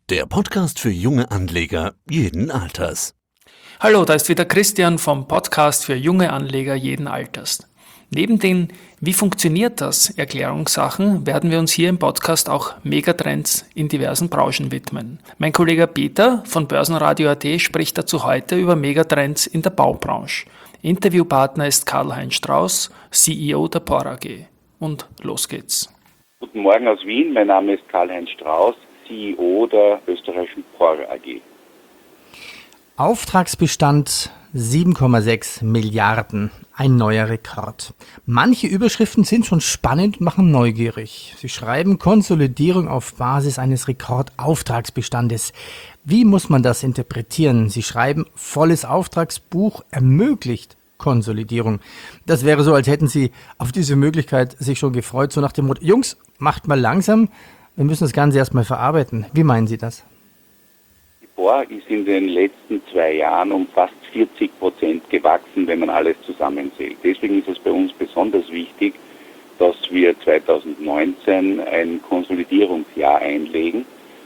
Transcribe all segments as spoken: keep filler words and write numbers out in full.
Der Podcast für junge Anleger jeden Alters. Hallo, da ist wieder Christian vom Podcast für junge Anleger jeden Alters. Neben den Wie funktioniert das? Erklärungssachen werden wir uns hier im Podcast auch Megatrends in diversen Branchen widmen. Mein Kollege Peter von Börsenradio Punkt at spricht dazu heute über Megatrends in der Baubranche. Interviewpartner ist Karl-Heinz Strauß, C E O der P O R A G. Und los geht's. Guten Morgen aus Wien, mein Name ist Karl-Heinz Strauß, C E O der österreichischen P O R A G. Auftragsbestand sieben Komma sechs Milliarden, ein neuer Rekord. Manche Überschriften sind schon spannend und machen neugierig. Sie schreiben Konsolidierung auf Basis eines Rekordauftragsbestandes. Wie muss man das interpretieren? Sie schreiben, volles Auftragsbuch ermöglicht Konsolidierung. Das wäre so, als hätten Sie auf diese Möglichkeit sich schon gefreut, so nach dem Motto, Jungs, macht mal langsam, wir müssen das Ganze erstmal verarbeiten. Wie meinen Sie das? Die P O R ist in den letzten zwei Jahren um fast vierzig Prozent gewachsen, wenn man alles zusammenzählt. Deswegen ist es bei uns besonders wichtig, dass wir zweitausendneunzehn ein Konsolidierungsjahr einlegen.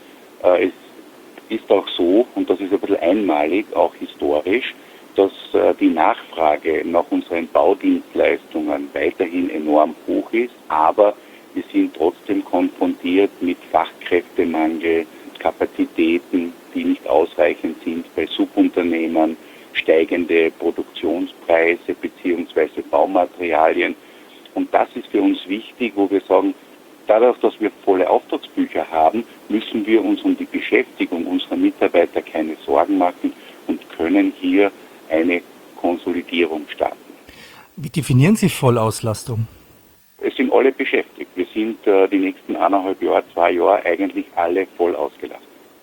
Es ist auch so, und das ist ein bisschen einmalig, auch historisch, dass die Nachfrage nach unseren Baudienstleistungen weiterhin enorm hoch ist, aber wir sind trotzdem konfrontiert mit Fachkräftemangel, Kapazitäten, die nicht ausreichend sind bei Subunternehmern, steigende Produktionspreise bzw. Baumaterialien. Und das ist für uns wichtig, wo wir sagen, dadurch, dass wir volle Auftragsbücher haben, müssen wir uns um die Beschäftigung unserer Mitarbeiter keine Sorgen machen und können hier eine Konsolidierung starten. Wie definieren Sie Vollauslastung? Es sind alle beschäftigt. Wir sind äh, die nächsten eineinhalb Jahre, zwei Jahre eigentlich alle voll ausgelastet.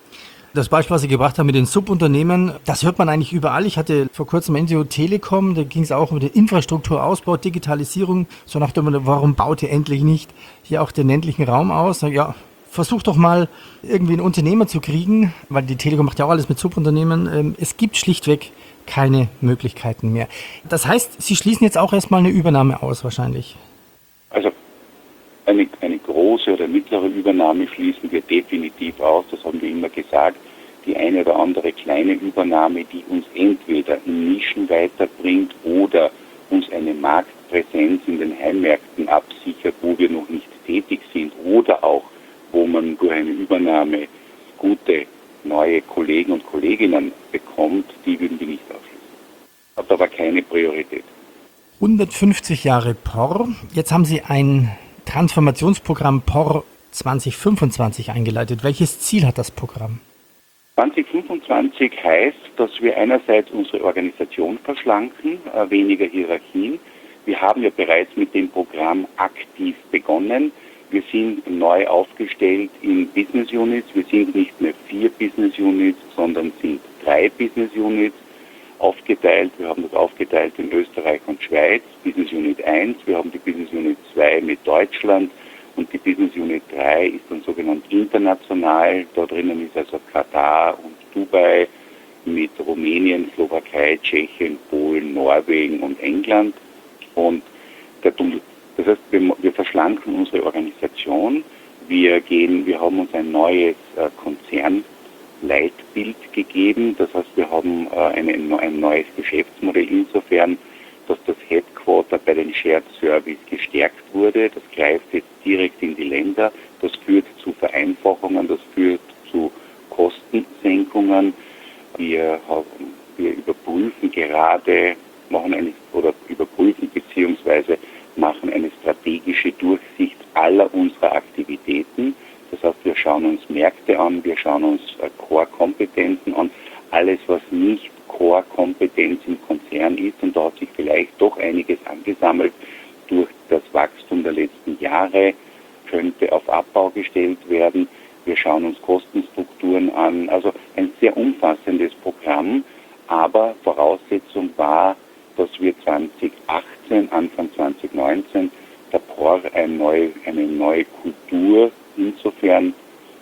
Das Beispiel, was Sie gebracht haben mit den Subunternehmen, das hört man eigentlich überall. Ich hatte vor kurzem N T O Telekom, da ging es auch um den Infrastrukturausbau, Digitalisierung. So nach dem Motto, warum baut ihr endlich nicht hier auch den ländlichen Raum aus? Ja, versucht doch mal irgendwie einen Unternehmer zu kriegen, weil die Telekom macht ja auch alles mit Subunternehmen. Es gibt schlichtweg keine Möglichkeiten mehr. Das heißt, Sie schließen jetzt auch erstmal eine Übernahme aus wahrscheinlich. Also eine, eine große oder mittlere Übernahme schließen wir definitiv aus, das haben wir immer gesagt. Die eine oder andere kleine Übernahme, die uns entweder in Nischen weiterbringt oder uns eine Marktpräsenz in den Heimmärkten absichert, wo wir noch nicht tätig sind, oder auch, wo man durch eine Übernahme gute neue Kollegen und Kolleginnen bekommt, die würden wir nicht ausschließen. Hat aber keine Priorität. hundertfünfzig Jahre P O R. Jetzt haben Sie ein Transformationsprogramm P O R zwanzig fünfundzwanzig eingeleitet. Welches Ziel hat das Programm? zwanzig fünfundzwanzig heißt, dass wir einerseits unsere Organisation verschlanken, äh, weniger Hierarchien. Wir haben ja bereits mit dem Programm aktiv begonnen. Wir sind neu aufgestellt in Business Units. Wir sind nicht mehr vier Business Units, sondern sind drei Business Units aufgeteilt. Wir haben das aufgeteilt in Österreich und Schweiz, Business Unit eins. Wir haben die Business Unit zwei mit Deutschland und die Business Unit drei ist dann sogenannt international. Da drinnen ist also Katar und Dubai mit Rumänien, Slowakei, Tschechien, Polen, Norwegen und England. Und der Das heißt, wir, wir verschlanken unsere Organisation. Wir gehen, wir haben uns ein neues äh, Konzernleitbild gegeben. Das heißt, wir haben äh, eine, ein neues Geschäftsmodell insofern, dass das Headquarter bei den Shared Service gestärkt wurde. Das greift jetzt direkt in die Länder. Das führt zu Vereinfachungen, das führt zu Kostensenkungen. Wir, haben, wir überprüfen gerade, machen eine, oder überprüfen beziehungsweise machen eine strategische Durchsicht aller unserer Aktivitäten. Das heißt, wir schauen uns Märkte an, wir schauen uns Core-Kompetenzen an, alles, was nicht Core-Kompetenz im Konzern ist. Und da hat sich vielleicht doch einiges angesammelt durch das Wachstum der letzten Jahre, könnte auf Abbau gestellt werden. Wir schauen uns Kostenstrukturen an. Also ein sehr umfassendes Programm, aber Voraussetzung war, dass wir zwanzig achtzehn, Anfang zwanzig neunzehn der P O R eine neue, eine neue Kultur insofern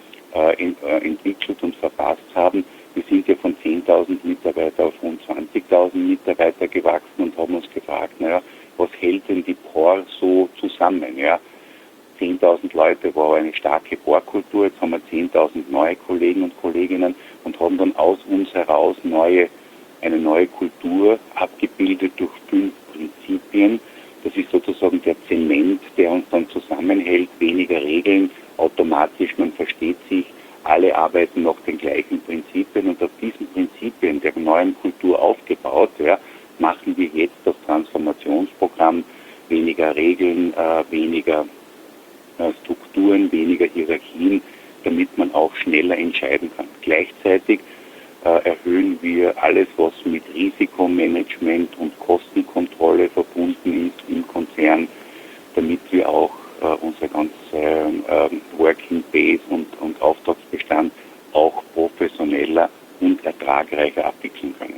äh, in, äh, entwickelt und verfasst haben. Wir sind ja von zehntausend Mitarbeiter auf rund zwanzigtausend Mitarbeiter gewachsen und haben uns gefragt, naja, was hält denn die P O R so zusammen? Ja? zehntausend Leute war eine starke Bohrkultur. Jetzt haben wir zehntausend neue Kollegen und Kolleginnen und haben dann aus uns heraus neue, eine neue Kultur abgebildet durch fünf Prinzipien. Das ist sozusagen der Zement, der uns dann zusammenhält, weniger Regeln, automatisch, man versteht sich, alle arbeiten nach den gleichen Prinzipien und auf diesen Prinzipien der neuen Kultur aufgebaut, ja, machen wir jetzt das Transformationsprogramm, weniger Regeln, äh, weniger äh, Strukturen, weniger Hierarchien, damit man auch schneller entscheiden kann. Gleichzeitig äh, erhöhen wir alles, was mit Risikomanagement und Kostenkontrolle verbunden ist im Konzern, damit wir auch äh, unsere ganze äh, Working Base und, und Auftragsbestand auch professioneller und ertragreicher abwickeln können.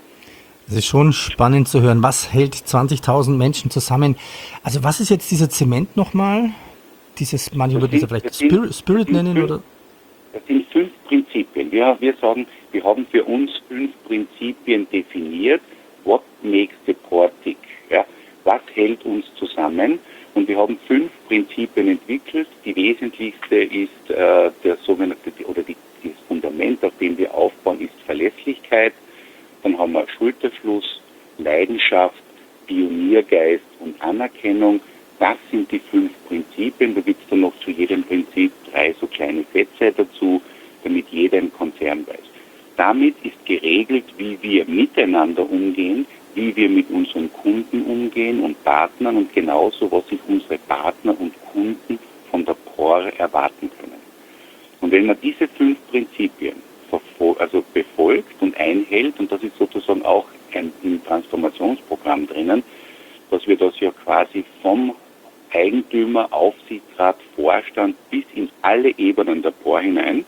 Es ist schon spannend zu hören. Was hält zwanzigtausend Menschen zusammen? Also was ist jetzt dieser Zement nochmal? Dieses, manche würden es ja vielleicht Spirit, Spirit nennen fünf, oder? Das sind fünf Prinzipien. Wir, wir sagen, wir haben für uns fünf Prinzipien definiert. What makes the port tick? Ja, was hält uns zusammen? Und wir haben fünf Prinzipien entwickelt. Die wesentlichste ist äh, der sogenannte, oder die, das Fundament, auf dem wir aufbauen, ist Verlässlichkeit. Dann haben wir Schulterschluss, Leidenschaft, Pioniergeist und Anerkennung. Das sind die fünf Prinzipien. Da gibt es dann noch zu jedem Prinzip drei so kleine Sätze dazu, damit jeder im Konzern weiß. Damit ist geregelt, wie wir miteinander umgehen, wie wir mit unseren Kunden umgehen und Partnern und genauso, was sich unsere Partner und Kunden von der P O R erwarten können. Und wenn man diese fünf Prinzipien also befolgt und einhält, und das ist sozusagen auch ein, im Transformationsprogramm drinnen, dass wir das ja quasi vom Eigentümer, Aufsichtsrat, Vorstand bis in alle Ebenen der P O R hinein,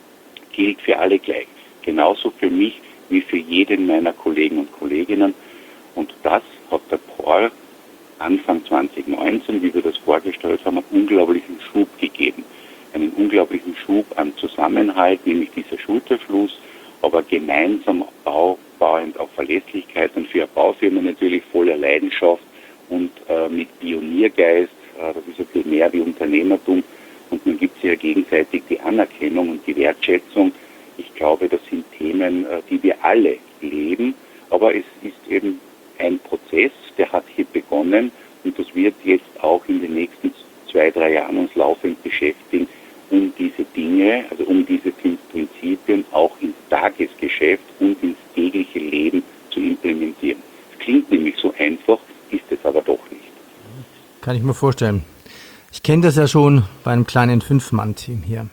gilt für alle gleich. Genauso für mich wie für jeden meiner Kollegen und Kolleginnen. Und das hat der P O R Anfang zwanzig neunzehn, wie wir das vorgestellt haben, einen unglaublichen Schub gegeben. Einen unglaublichen Schub an Zusammenhalt, nämlich dieser Schulterschluss, aber gemeinsam aufbauend auf Verlässlichkeit und für eine Baufirma natürlich voller Leidenschaft und äh, mit Pioniergeist. Äh, das ist ein bisschen mehr wie Unternehmertum und man gibt sich ja gegenseitig die Anerkennung und die Wertschätzung. Ich glaube, das sind Themen, äh, die wir alle leben, aber es ist eben ein Prozess, der hat hier begonnen und das wird jetzt auch in den nächsten zwei, drei Jahren uns laufend beschäftigen, um diese Dinge, also um diese fünf Prinzipien auch ins Tagesgeschäft und ins tägliche Leben zu implementieren. Es klingt nämlich so einfach, ist es aber doch nicht. Kann ich mir vorstellen. Ich kenne das ja schon bei einem kleinen Fünf-Mann-Team hier.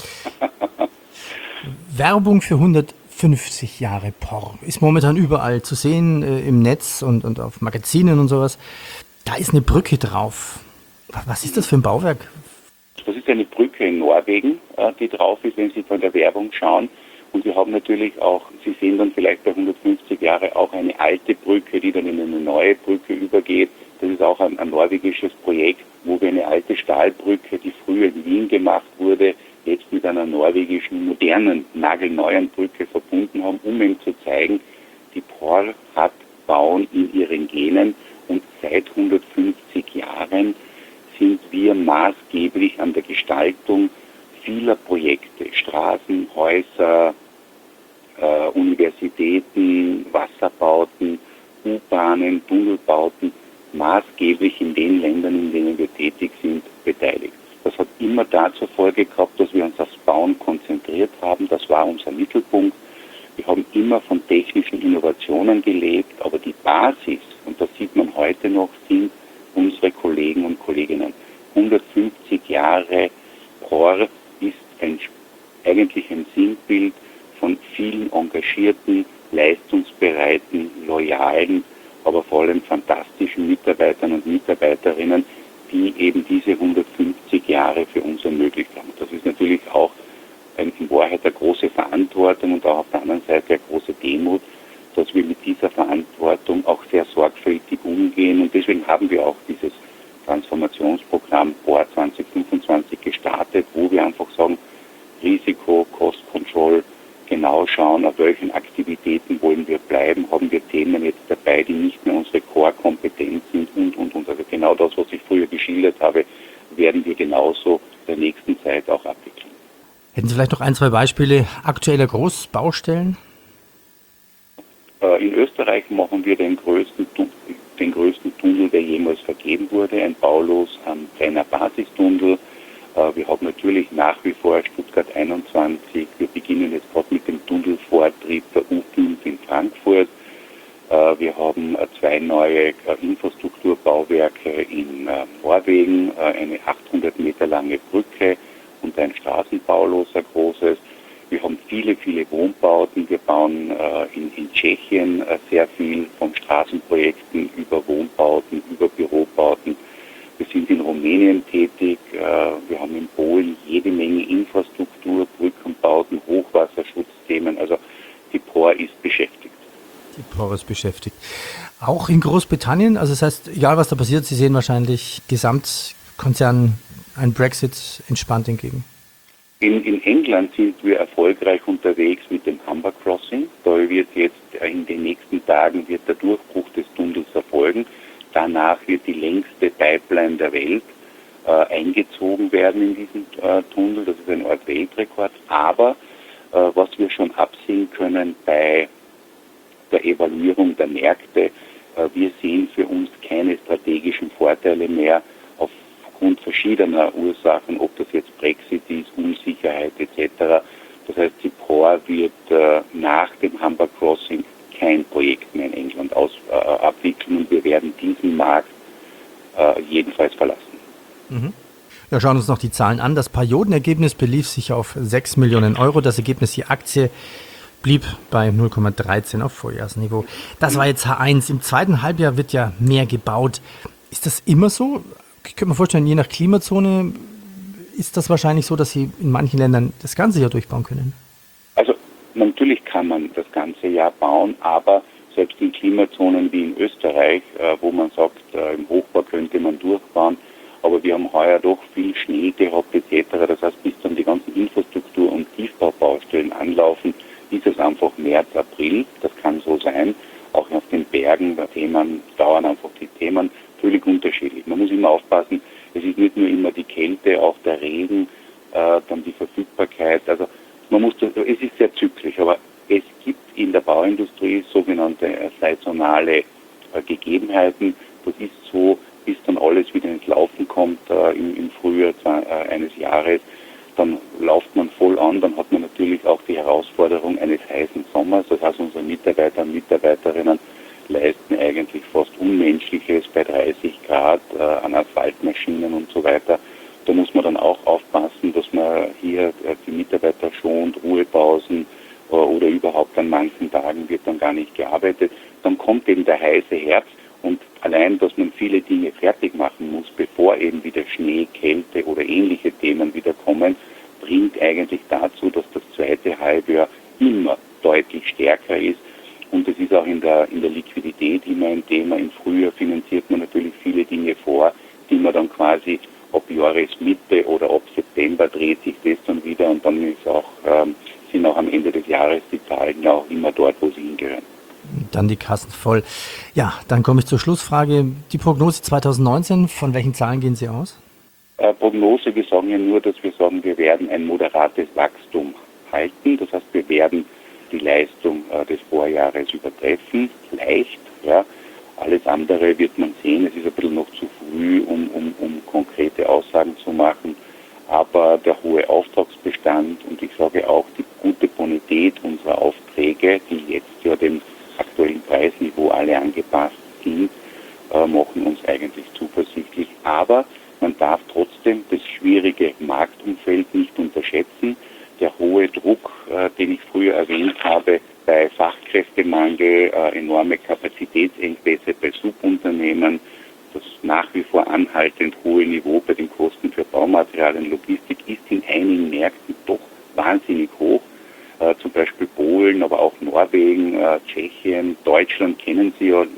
Werbung für hundertfünfzig Jahre P O R ist momentan überall zu sehen, äh, im Netz und, und auf Magazinen und sowas. Da ist eine Brücke drauf. Was ist das für ein Bauwerk? Das ist eine Brücke in Norwegen, die drauf ist, wenn Sie von der Werbung schauen. Und wir haben natürlich auch, Sie sehen dann vielleicht bei hundertfünfzig Jahre auch eine alte Brücke, die dann in eine neue Brücke übergeht. Das ist auch ein, ein norwegisches Projekt, wo wir eine alte Stahlbrücke, die früher in Wien gemacht wurde, jetzt mit einer norwegischen, modernen, nagelneuen Brücke verbunden haben, um eben zu zeigen, die P O R hat Bauen in ihren Genen und seit hundertfünfzig Jahren sind wir maßgeblich an der Gestaltung vieler Projekte, Straßen, Häuser, äh, Universitäten, Wasserbauten, U-Bahnen, Tunnelbauten, maßgeblich in den Ländern, in denen wir tätig sind, beteiligt. Das hat immer dazu Folge gehabt, dass wir uns aufs Bauen konzentriert haben. Das war unser Mittelpunkt. Wir haben immer von technischen Innovationen gelebt, aber die Basis, und das sieht man heute noch, sind unsere Kollegen und Kolleginnen. hundertfünfzig Jahre P O R ist ein, eigentlich ein Sinnbild von vielen engagierten, leistungsbereiten, loyalen, aber vor allem fantastischen Mitarbeitern und Mitarbeiterinnen, die eben diese hundertfünfzig Jahre für uns ermöglicht haben. Das ist natürlich auch in Wahrheit eine große Verantwortung und auch auf der anderen Seite eine große Demut, dass wir mit dieser Verantwortung auch sehr sorgfältig umgehen. Und deswegen haben wir auch dieses Transformationsprogramm P O R zwanzig fünfundzwanzig gestartet, wo wir einfach sagen, Risiko, Cost Control, genau schauen, auf welchen Aktivitäten wollen wir bleiben, haben wir Themen jetzt dabei, die nicht mehr unsere Core-Kompetenz sind und, und, und. Also genau das, was ich früher geschildert habe, werden wir genauso der nächsten Zeit auch abwickeln. Hätten Sie vielleicht noch ein, zwei Beispiele aktueller Großbaustellen? In Österreich machen wir den größten, den größten Tunnel, der jemals vergeben wurde, ein Baulos am Brenner Basistunnel. Wir haben natürlich nach wie vor Stuttgart einundzwanzig. Wir beginnen jetzt gerade mit dem Tunnelvortrieb der U fünf in Frankfurt. Wir haben zwei neue Infrastrukturbauwerke in Norwegen, eine achthundert Meter lange Brücke und ein Straßenbaulos, ein großes. Wir haben viele, viele Wohnbauten. Wir bauen äh, in, in Tschechien äh, sehr viel von Straßenprojekten über Wohnbauten, über Bürobauten. Wir sind in Rumänien tätig. Äh, wir haben in Polen jede Menge Infrastruktur, Brückenbauten, Hochwasserschutzthemen. Also die P O R ist beschäftigt. Die P O R ist beschäftigt. Auch in Großbritannien, also das heißt, egal was da passiert, Sie sehen wahrscheinlich Gesamtkonzern ein Brexit entspannt entgegen. In, in England sind wir erfolgreich unterwegs mit dem Humber Crossing. Da wird jetzt in den nächsten Tagen wird der Durchbruch des Tunnels erfolgen. Danach wird die längste Pipeline der Welt äh, eingezogen werden in diesen äh, Tunnel. Das ist ein Art Weltrekord. Aber äh, was wir schon absehen können bei der Evaluierung der Märkte, äh, wir sehen für uns keine strategischen Vorteile mehr aufgrund verschiedener Ursachen, ob das jetzt Brexit ist, Unsicherheit et cetera. Das heißt, die P O R wird äh, nach dem Humber Crossing kein Projekt mehr in England aus, äh, abwickeln und wir werden diesen Markt äh, jedenfalls verlassen. Mhm. Wir schauen uns noch die Zahlen an. Das Periodenergebnis belief sich auf sechs Millionen Euro. Das Ergebnis je Aktie blieb bei null Komma dreizehn auf Vorjahresniveau. Das war jetzt H eins. Im zweiten Halbjahr wird ja mehr gebaut. Ist das immer so? Ich könnte mir vorstellen, je nach Klimazone ist das wahrscheinlich so, dass Sie in manchen Ländern das ganze Jahr durchbauen können. Also natürlich kann man das ganze Jahr bauen, aber selbst in Klimazonen wie in Österreich, äh, wo man sagt, äh, im Hochbau könnte man durchbauen, aber wir haben heuer doch viel Schnee gehabt et cetera. Das heißt, bis dann die ganzen Infrastruktur- und Tiefbaubaustellen anlaufen, ist es einfach März, April. Das kann so sein. Auch auf den Bergen der Themen dauern einfach die Themen völlig unterschiedlich. Man muss immer aufpassen, es ist nicht nur immer die Kälte, auch der Regen, äh, dann die Verfügbarkeit. Also man muss das, es ist sehr zyklisch, aber es gibt in der Bauindustrie sogenannte äh, saisonale äh, Gegebenheiten. Das ist so, bis dann alles wieder ins Laufen kommt äh, im, im Frühjahr äh, eines Jahres. Dann läuft man voll an, dann hat man natürlich auch die Herausforderung eines heißen Sommers. Das heißt, unsere Mitarbeiter und Mitarbeiterinnen leisten eigentlich fast Unmenschliches bei dreißig Grad äh, an Asphaltmaschinen und so weiter. Da muss man dann auch aufpassen, dass man hier äh, die Mitarbeiter schont, Ruhepausen äh, oder überhaupt an manchen Tagen wird dann gar nicht gearbeitet. Dann kommt eben der heiße Herbst und allein, dass man viele Dinge fertig machen muss, bevor eben wieder Schnee, Kälte oder ähnliche Themen wieder kommen, bringt eigentlich dazu, dass das zweite Halbjahr immer deutlich stärker ist. Und es ist auch in der, in der Liquidität immer ein Thema. Im Frühjahr finanziert man natürlich viele Dinge vor, die man dann quasi ab Jahresmitte oder ab September dreht sich das dann wieder und dann ist auch, ähm, sind auch am Ende des Jahres die Zahlen ja auch immer dort, wo sie hingehören. Dann die Kassen voll. Ja, dann komme ich zur Schlussfrage. Die Prognose zwanzig neunzehn, von welchen Zahlen gehen Sie aus? Äh, Prognose, wir sagen ja nur, dass wir sagen, wir werden ein moderates Wachstum halten. Das heißt, wir werden die Leistung äh, des Vorjahres übertreffen, leicht, ja. Alles andere wird man sehen, es ist ein bisschen noch zu früh, um, um, um konkrete Aussagen zu machen, aber der hohe Auftragsbestand und ich sage auch die gute Bonität unserer Aufträge, die jetzt ja dem aktuellen Preisniveau alle angepasst sind, äh, machen uns eigentlich zuversichtlich, aber man darf trotzdem das schwierige Marktumfeld nicht unterschätzen. Der hohe Druck, äh, den ich früher erwähnt habe, bei Fachkräftemangel, äh, enorme Kapazitätsengpässe bei Subunternehmen, das nach wie vor anhaltend hohe Niveau bei den Kosten für Baumaterialien, Logistik ist in einigen Märkten doch wahnsinnig hoch. Äh, zum Beispiel Polen, aber auch Norwegen, äh, Tschechien, Deutschland kennen Sie ja.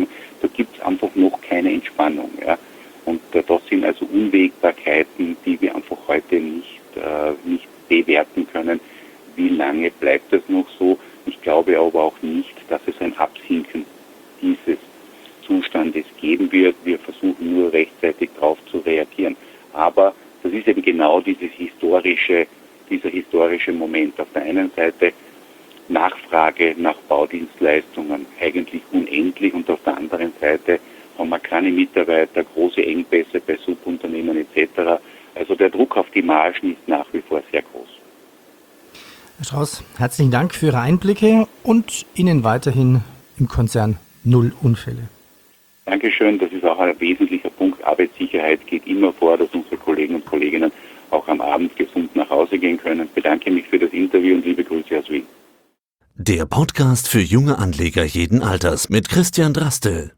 Da gibt es einfach noch keine Entspannung. Ja. Und äh, das sind also Unwägbarkeiten, die wir einfach heute nicht, äh, nicht bewerten können. Wie lange bleibt das noch so? Ich glaube aber auch nicht, dass es ein Absinken dieses Zustandes geben wird. Wir versuchen nur rechtzeitig darauf zu reagieren. Aber das ist eben genau dieses historische, dieser historische Moment. Auf der einen Seite Nachfrage nach Baudienstleistungen eigentlich unendlich und auf der anderen Seite haben wir keine Mitarbeiter, große Engpässe bei Subunternehmen et cetera. Also der Druck auf die Margen ist nach wie vor sehr groß. Herr Strauß, herzlichen Dank für Ihre Einblicke und Ihnen weiterhin im Konzern null Unfälle. Dankeschön, das ist auch ein wesentlicher Punkt. Arbeitssicherheit geht immer vor, dass unsere Kollegen und Kolleginnen auch am Abend gesund nach Hause gehen können. Ich bedanke mich für das Interview und liebe Grüße aus Wien. Der Podcast für junge Anleger jeden Alters mit Christian Drastel.